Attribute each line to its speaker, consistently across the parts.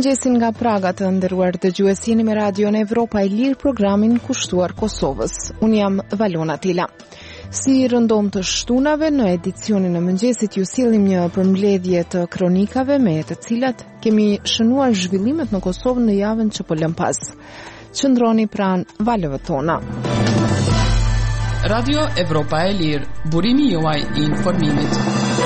Speaker 1: Mirëmëngjesin nga Praga të nderuar dëgjues, jeni me Radion Evropa e Lirë, programin kushtuar Kosovës. Unë jam Valona Tila. Si rëndom të shtunave, në edicionin e mëngjesit ju sillim një përmbledhje të kronikave me të cilat kemi shënuar zhvillimet në Kosovë në javën që po lëm pas. Qëndroni pranë valëve tona.
Speaker 2: Radio Evropa e Lirë, burimi juaj i informimit.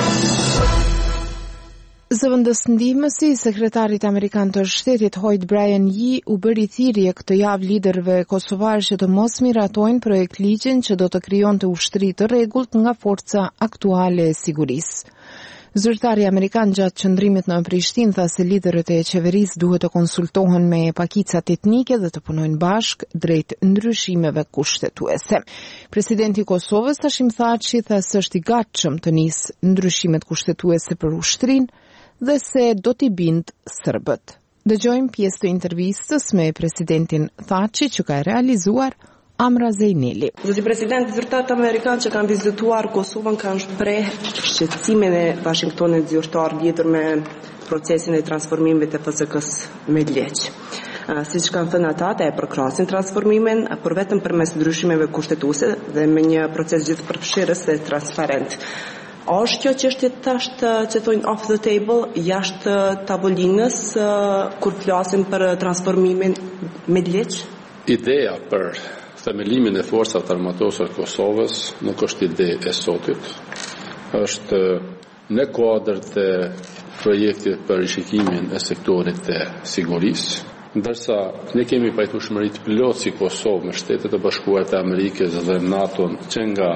Speaker 1: Zëvendës ndihmësi i sekretarit amerikan të shtetit Hoyt Brian Yee u bëri thirrje këtë javë liderëve kosovar që të mos miratojnë projekt ligjin që do të krijonte ushtri të rregullt nga forca aktuale e sigurisë. Zyrtari amerikan gjatë qëndrimit në Prishtinë tha se liderët e qeverisë duhet të konsultohen me pakicat etnike dhe të punojnë bashkë drejt ndryshimeve kushtetuese. Presidenti i Kosovës Hashim Thaçi tha se është i gatshëm të nisë ndryshimet kushtetuese për ushtrinë dhe se do t'i bind serbët. Dëgjojmë pjesë të intervistës me presidentin Thaçi që ka realizuar Amra Zejneli.
Speaker 3: Zoti president, zyrtarët amerikanë që kanë vizituar Kosovën kanë shpreh shqetësimin e Washingtonit zyrtar lidhur me procesin e transformimit të FSK-s me leq. Siç kanë thënë ata, e përkrasin transformimin por vetëm përmes ndryshimeve kushtetuese dhe me një proces gjithëpërfshirës dhe transparent. A është kjo çështje tashtë që thonë off the table, jashtë tavolinës kur flasim për transformimin me leq?
Speaker 4: Ideja për themelimin e forcat armatose të Kosovës nuk është ide e sotit. Është në kuadër të projektit për rishikimin e sektorit të sigurisë, ndërsa ne kemi pajtueshmëri të plotë si Kosovë me Shtetet e Bashkuara të Amerikës dhe NATO që nga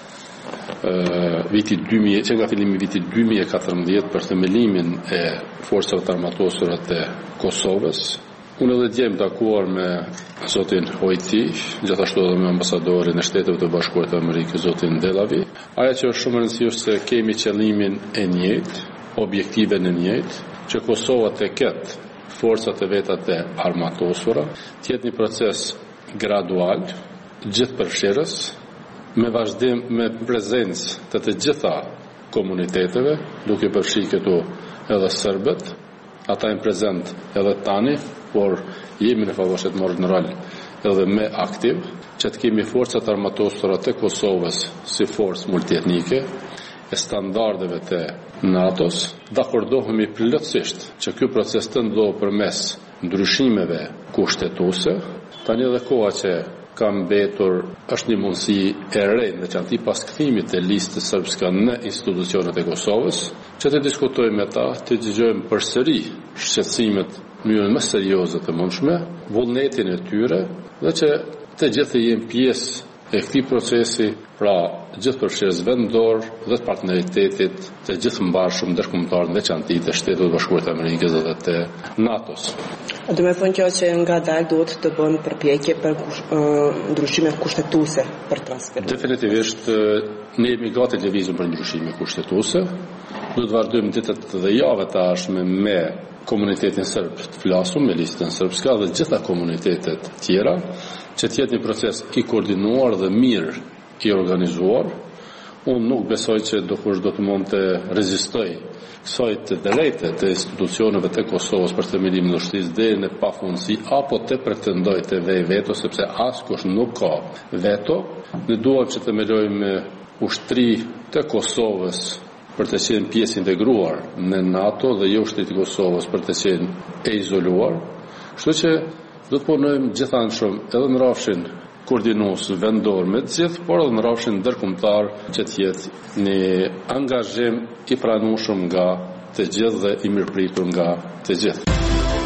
Speaker 4: fillimi vitit 2014 për themelimin e forcave armatosore të Kosovës. Unë edhe djem takuar me zotin Hojti, gjithashtu edhe me ambasadorin e Shteteve të Bashkuara të Amerikës, zotin Delavi. Ajo që është shumë e rëndësishme se kemi qëllimin e njëjtë, objektiven e njëjtë, që Kosova të ketë forcat e veta të armatosura, të jetë një proces gradual, gjithëpërfshirës, me vazhdim me prezencë të gjitha komuniteteve, duke përfshi këtu edhe serbët, ata janë prezent edhe tani, por jemi në favor të marrë në rol edhe me aktiv, që të kemi forcat armatosura të Kosovës si forcë multietnike, e standardeve të NATO-s, dakordohemi plotësisht që ky proces të ndodhë përmes ndryshimeve kushtetuese. Tani edhe koha që ka mbetur është një mundësi e re në veçanti pas kthimit të listës serbske në institucionet e Kosovës, që të diskutojmë me ta, të dëgjojmë përsëri shqetësimet në mënyrën më serioze të mundshme, vullnetin e tyre dhe që të gjithë jenë pjesë e këtij procesi, pra gjithëpërfshirës vendor dhe të partneritetit të gjithëmbarshëm ndërkombëtar në veçanti të Shtetit të Bashkuar të Amerikës dhe të NATO-s.
Speaker 3: Do të thonë kjo që nga dalë duhet të bën përpjekje për ndryshime kushtetuese për transferim.
Speaker 4: Definitivisht ne jemi gati të lëvizim për ndryshime kushtetuese. Do të vazhdojmë ditët dhe javët e ardhshme me komunitetin serb të flasur, me listën serbske dhe gjitha komunitetet tjera, që të jetë një proces i koordinuar dhe mirë i organizuar. Unë nuk besoj që kush do të mund të rezistoj kësaj të drejtë të institucioneve të Kosovës për themelimin e ushtrisë deri në pafundësi apo të pretendoj të vej veto, sepse askush nuk ka veto. Ne duam që të themelojmë ushtri të Kosovës për të qenë pjesë integruar në NATO dhe jo ushtri i Kosovës për të qenë e izoluar. Kështu që do të punojmë gjithanshëm edhe në rrafshin koordinues vendor me të gjithë, por edhe në rrafshin ndërkombëtar që të jetë një angazhim i pranueshëm nga të gjithë dhe i mirëpritur nga të gjithë.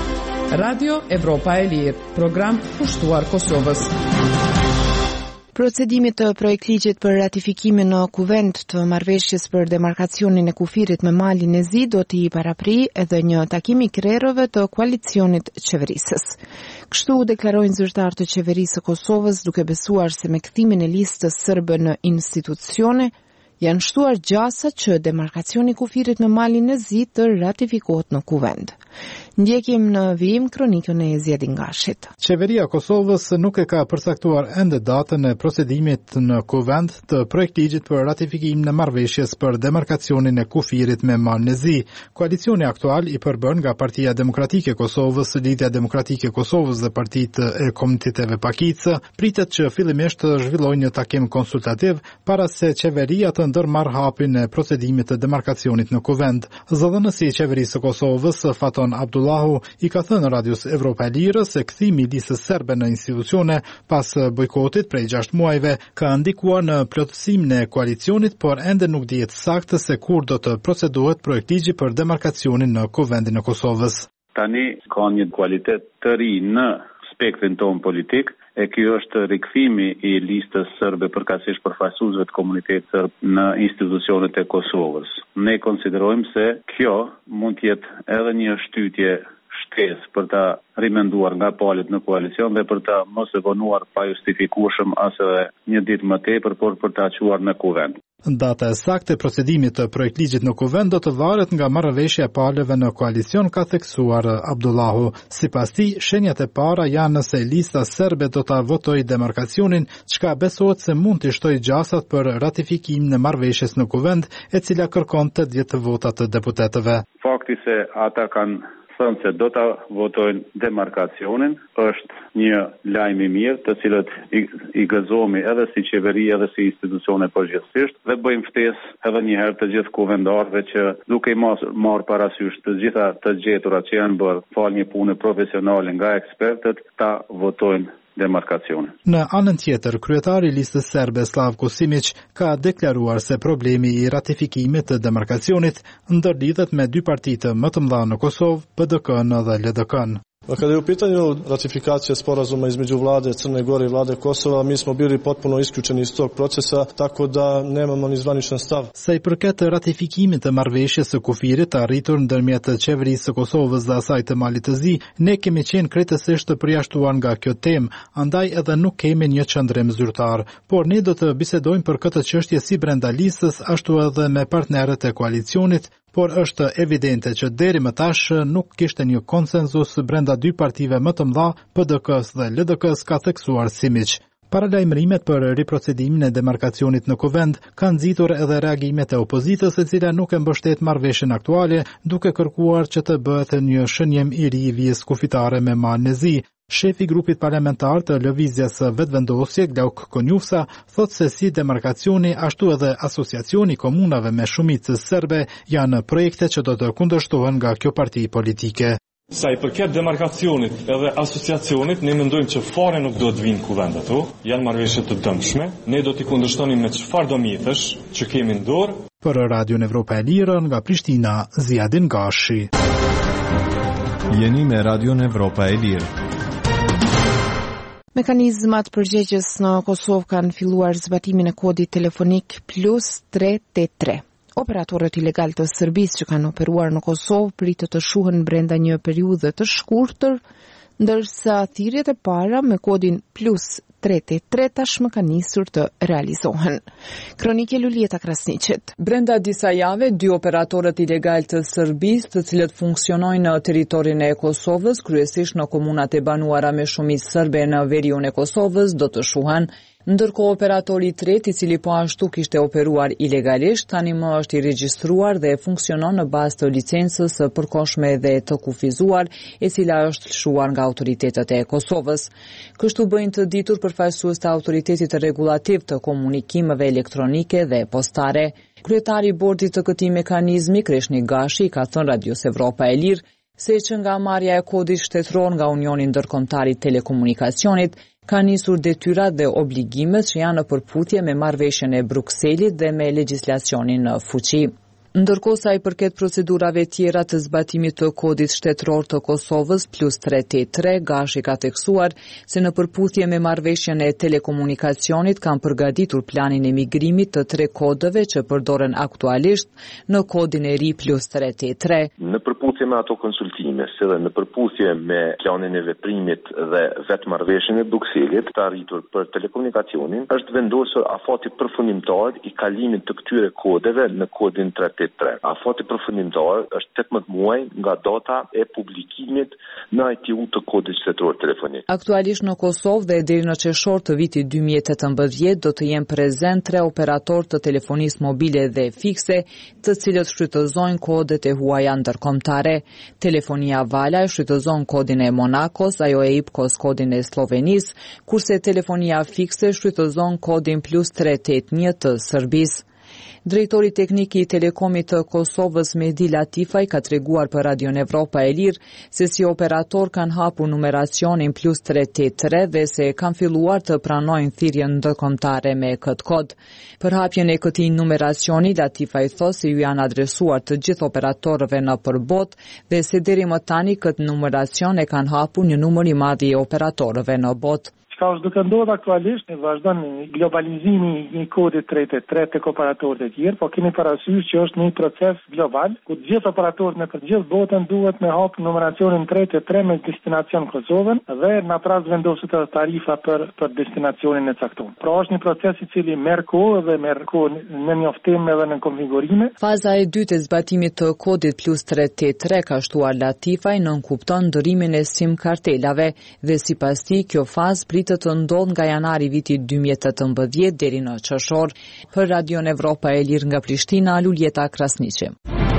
Speaker 2: Radio Evropa e Lirë, program kushtuar Kosovës.
Speaker 1: Procedimi të projektligjit për ratifikimin në kuvend të marrëveshjes për demarkacionin e kufirit me Malin e Zi do t'i parapri edhe një takim i krerëve të koalicionit qeverisës. Kështu deklarojnë zyrtarë të qeverisë së Kosovës, duke besuar se me kthimin e listës serbe në institucione janë shtuar gjasa që demarkacioni i kufirit me Malin e Zi të ratifikohet në kuvend. Ndjekim në vijim kronikën e Zjedin Gashit.
Speaker 5: Qeveria e Kosovës nuk e ka përcaktuar ende datën e procedimit në Kuvend të projektligjit për ratifikim në marrëveshjes për demarkacionin e kufirit me Malën e Zi. Koalicioni aktual i përbën nga Partia Demokratike e Kosovës, Lidhja Demokratike e Kosovës dhe Partitë e Komuniteteve Pakicë pritet që fillimisht të zhvillojë një takim konsultativ para se qeveria të ndërmarrë hapin e procedimit të demarkacionit në Kuvend. Zëdhënësi i qeverisë së Kosovës, Faton Abdullahu, i ka thënë Radios Evropa e Lirë se kthimi i listës serbe në institucione pas bojkotit prej 6 muajve ka ndikuar në plotësimin e koalicionit, por ende nuk dihet saktë se kur do të procedohet projektligji për demarkacionin në Kuvendin e Kosovës.
Speaker 6: Tani ka një kualitet të ri në spektrin ton politik, e kjo është rikthimi i listës serbe përkatësisht përfaqësuesve të komunitetit serb në institucionet e Kosovës. Ne konsiderojmë se kjo mund të jetë edhe një shtytje shtesë për ta rimenduar nga palët në koalicion dhe për ta mos e vonuar pa justifikueshëm as edhe një ditë më tepër, por për ta çuar në Kuvend.
Speaker 5: Data e saktë e procedimit të projektligjit në Kuvend do të varet nga marrëveshja e palëve në koalicion, ka theksuar Abdullahu. Sipas tij, shenjat e para janë se lista serbe do ta votojë demarkacionin, çka besohet se mund të shtojë gjasat për ratifikim në marrëveshjes në Kuvend, e cila kërkon 80 vota të deputetëve.
Speaker 6: Fakti se ata kanë thënë se do ta votojnë demarkacionin është një lajm i mirë, të cilët i gëzohemi edhe si qeveri edhe si institucione përgjithsisht, dhe bëjmë ftesë edhe një herë të gjithë kuvendarëve që duke i marrë parasysh të gjitha të gjeturat që janë bërë fal një pune profesionale nga ekspertët, ta votojnë demarkacionin.
Speaker 5: Në anën tjetër, kryetari i listës serbe Slavko Simić ka deklaruar se problemi i ratifikimit të demarkacionit ndërlidhet me dy partitë më të mëdha në Kosovë, PDK-n dhe LDK-n.
Speaker 7: Kada je u pitanju ratifikacije sporazuma između vlade Crne Gore i vlade Kosova, mi smo bili potpuno isključeni iz tog procesa, tako da nemamo ni zvaničan stav.
Speaker 5: Sa i përket ratifikimit të marrëveshjes së kufirit arritur ndërmjet qeverisë së Kosovës dhe asaj të Malit të Zi, ne kemi qenë krejtësisht të përjashtuar nga kjo temë, andaj edhe nuk kemi një qëndrim zyrtar, por ne do të bisedojmë për këtë çështje si brenda listës, ashtu edhe me partnerët e koalicionit, por është evidente që deri më tash nuk kishte një konsenzus brenda dy partive më të mëdha, PDK-s dhe LDK-s, ka theksuar Simić. Paralajmërimet për riprocedimin e demarkacionit në Kuvend kanë nxitur edhe reagimet e opozitës, e cila nuk e mbështet marrëveshjen aktuale, duke kërkuar që të bëhet një shënjem i ri i vijës kufitare me Malën e Zi. Shefi i grupit parlamentar të lëvizjes vetëvendosje, Glauk Konjufsa, thotë se si demarkacioni ashtu edhe asociacioni komunave me shumicë serbe janë projekte që do të kundërshtohen nga kjo parti politike.
Speaker 8: Sa i përket demarkacionit edhe asociacionit, ne mendojmë që fare nuk do të vinë Kuvend ato, janë marrëveshje të dëmshme, ne do t'i kundërshtonim me çfarë do mjetesh që kemi në dorë.
Speaker 5: Për Radion Evropa e Lirë, nga Prishtina, Zjedin Gashi.
Speaker 9: Jeni me Radion Evropa e Lirë.
Speaker 1: Mekanizmat përgjegjës në Kosovë kanë filluar zbatimin e kodit telefonik +383. Operatorët ilegal të Serbisë që kanë operuar në Kosovë pritet të shuhen brenda një periudhe të shkurtër, ndërsa thirrjet e para me kodin +383 tashmë kanë nisur të realizohen. Kronike Lulieta Krasniqit.
Speaker 2: Brenda disa jave, dy operatorët ilegal të Serbisë, të cilët funksionojnë në territorin e Kosovës, kryesisht në komunat e banuara me shumicë serbe në veriun e Kosovës, do të shuhen. Ndërkohë operatori i tretë, i cili po ashtu kishte operuar ilegalisht, tani më është i regjistruar dhe funksionon në bazë të licencës së përkohshme dhe të kufizuar, e cila është lëshuar nga autoritetet e Kosovës. Kështu bëjnë të ditur përfaqësues të autoritetit rregullativ të komunikimeve elektronike dhe postare. Kryetari i bordit të këtij mekanizmi, Kreshnik Gashi, ka thënë Radios Evropa e Lirë se që nga marrja e kodit shtetëror nga Unioni Ndërkombëtar i Telekomunikacionit ka nisur detyrat dhe obligimet që janë në përputhje me marrëveshjen e Brukselit dhe me legjislacionin në fuqi. Ndërkohë sa i përket procedurave tjera të zbatimit të kodit shtetëror të Kosovës +383, Gashi ka theksuar se në përputhje me marrëveshjen e telekomunikacionit kanë përgatitur planin e migrimit të 3 kodeve që përdoren aktualisht në kodin e ri +383.
Speaker 10: Në përputhje me ato konsultime, si dhe në përputhje me planin e veprimit dhe vetë marrëveshjen e Brukselit të arritur për telekomunikacionin, është vendosur afati përfundimtar i kalimit të këtyre kodeve në kodin 383 1383. Afati përfundimtar është 18 muaj nga data e publikimit në ITU të kodit shtetëror telefonik.
Speaker 2: Aktualisht në Kosovë dhe deri në qershor të vitit 2018 do të jenë prezent 3 operatorë të telefonisë mobile dhe fikse, të cilët shfrytëzojnë kodet e huaja ndërkombëtare. Telefonia Vala e shfrytëzon kodin e Monakos, ajo e IPKOS kodin e Slovenisë, kurse telefonia fikse shfrytëzon kodin +381 të Serbisë. Drejtori teknik I Telekomit të Kosovës Mehdi Latifaj ka treguar për Radio Evropa e Lirë se si operator kanë hapur numeracionin +383 dhe se kanë filluar të pranojnë thirrjen ndërkombëtare me këtë kod. Për hapjen e këtij numeracioni, Latifaj thotë se ju janë adresuar të gjithë operatorëve në përbot dhe se deri më tani këtë numeracion e kanë hapur një numër I madh I operatorëve në botë.
Speaker 11: Ka është duke ndodhur aktualisht, ne vazhdon globalizimi I kodit 383 tek operatorët e tjerë, po kemi parasysh që është një proces global, ku të gjithë operatorët në përgjithë botën duhet me hap numeracionin 383 me destinacion Kosovën dhe në atë rast vendoset edhe tarifa për destinacionin e caktuar. Pra është një proces I cili merr kohë dhe merr kohë në njoftim edhe në konfigurime.
Speaker 2: Faza e dytë e zbatimit të kodit +383 ka shtuar Latifaj nënkupton ndërimin e SIM kartelave dhe sipas tij kjo fazë të ndodh nga janari vitit 2018 deri në qershor. Për Radio Evropa e Lirë nga Prishtina, Luljeta Krasniqi.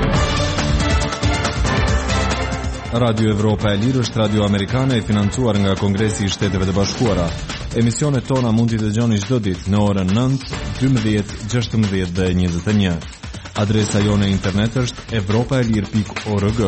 Speaker 9: Radio Evropa e Lirë është radio amerikane e financuar nga Kongresi I Shteteve të Bashkuara. Emisionet tona mund t'i dëgjoni çdo ditë në orën 9, 12, 16 dhe 21. Adresa jone internet është evropaelir.org.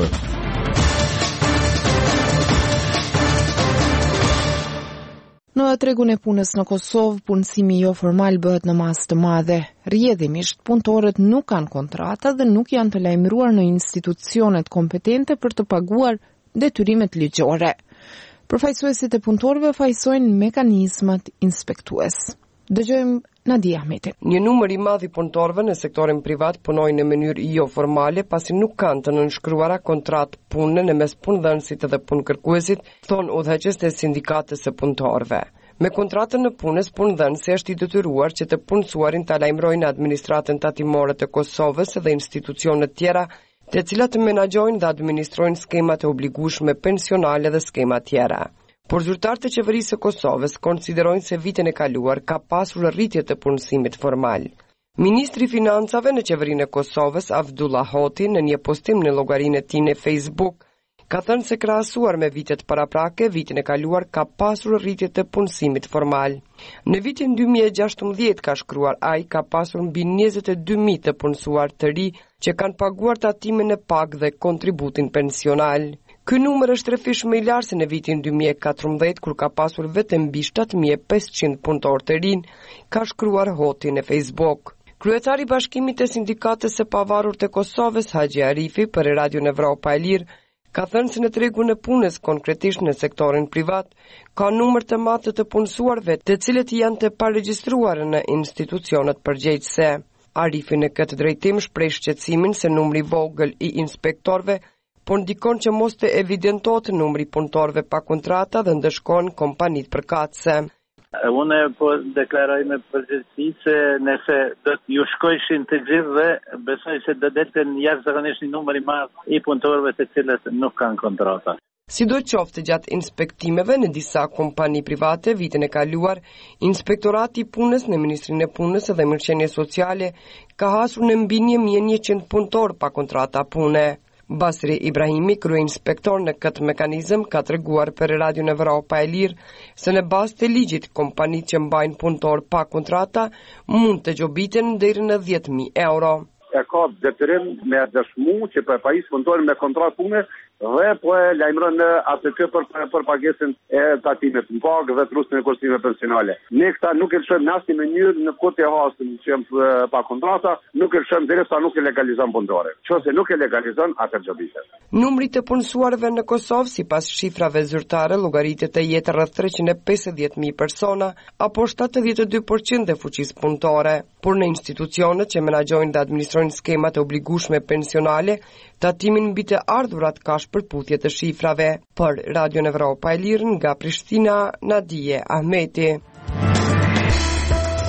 Speaker 1: Në tregun e punës në Kosovë, punësimi jo formal bëhet në masë të madhe. Rrjedhimisht, punëtorët nuk kanë kontrata dhe nuk janë të lajmëruar në institucionet kompetente për të paguar detyrimet ligjore. Përfaqësuesit e punëtorëve fajsojnë mekanizmat inspektues. Dëgjojmë Nadia Ahmeti.
Speaker 12: Një numër I madh I punëtorëve në sektorin privat punojnë në mënyrë jo formale pasi nuk kanë të nënshkruara kontratë pune në mes punëdhënësit dhe punëkërkuesit, thon udhëheqës e sindikatës së punëtorëve. Me kontratën në punës, punëdhënësi është I detyruar që të punësuarin ta lajmërojnë administratën tatimore të Kosovës dhe institucionet tjera, të cilat menaxhojnë dhe administrojnë skemat e obligueshme pensionale dhe skema tjera. Por zyrtarët e qeverisë së Kosovës konsiderojnë se vitin e kaluar ka pasur rritje të punësimit formal. Ministri I Financave në qeverinë e Kosovës, Avdullah Hoti, në një postim në llogarinë e tij në Facebook, ka thënë se krahasuar me vitet paraprake, vitin e kaluar ka pasur rritje të punësimit formal. Në vitin 2016, ka shkruar ai, ka pasur mbi 22.000 të punësuar të ri që kanë paguar tatimin e pagë dhe kontributin pensional. Ky numër është rrëfish më I lartë se në vitin 2014, kur ka pasur vetëm mbi 7.500 punëtorë të rinj, ka shkruar Hoti në Facebook. Kryetari I Bashkimit të Sindikatës së Pavarur të Kosovës, Haxhi Arifi, për Radio Evropa e Lirë, ka thënë se në tregun e punës, konkretisht në sektorin privat, ka numër të madh të punësuarve, të cilët janë të paregjistruar në institucionet përgjegjëse. Arifi në këtë drejtim shpreh shqetësimin se numri I vogël I inspektorëve por ndikon që mos të evidentohet numri punëtorëve pa kontrata dhe ndëshkon kompanitë përkatëse.
Speaker 13: Unë po deklaroj me përgjithësi se nëse do t'ju shkojshin të gjithë dhe besoj se do delten jashtëzakonisht një numër I madh I punëtorëve të cilët nuk kanë kontrata.
Speaker 12: Sidoqoftë gjatë inspektimeve në disa kompani private vitin e kaluar, Inspektorati I Punës në Ministrinë e Punës dhe Mirëqenie Sociale ka hasur në mbi 1.100 punëtorë pa kontrata pune. Basri Ibrahimi, kryeinspektor në këtë mekanizëm, ka treguar për Radio Evropa e Lirë se në bazë të ligjit kompanitë që mbajnë punëtor pa kontrata mund të gjobiten deri në 10.000 euro.
Speaker 14: E ka detyrim me dëshmu që për pajis punëtorin me kontratë pune dhe po e lajmëron në atë për pagesën e tatimit në pagë dhe trusën e kursime pensionale. Ne këta nuk e lëshëm në asnjë mënyrë në kohë të hasëm që jam pa kontrata, nuk e lëshëm derisa nuk e legalizon punëtorin. Nëse nuk e legalizon, atë gjobitet.
Speaker 12: Numri të punësuarve në Kosovë, sipas shifrave zyrtare, llogaritet të jetë rreth 350.000 persona, apo 72% e fuqisë punëtore. Por në institucionet që menaxhojnë dhe administrojnë skemat e obligueshme pensionale, tatimin mbi të ardhurat ka shpërputhje të shifrave. Për Radio Evropa e Lirë nga Prishtina, Nadije Ahmeti.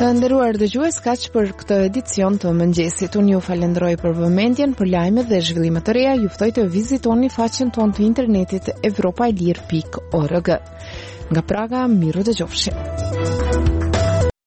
Speaker 1: Të nderuar dëgjues, kaq për këtë edicion të mëngjesit. Unë ju falenderoj për vëmendjen, për lajmet dhe zhvillimet të reja. Ju ftoj të vizitoni faqen tonë të internetit evropaelir.org. Nga Praga, miru dëgjofshi.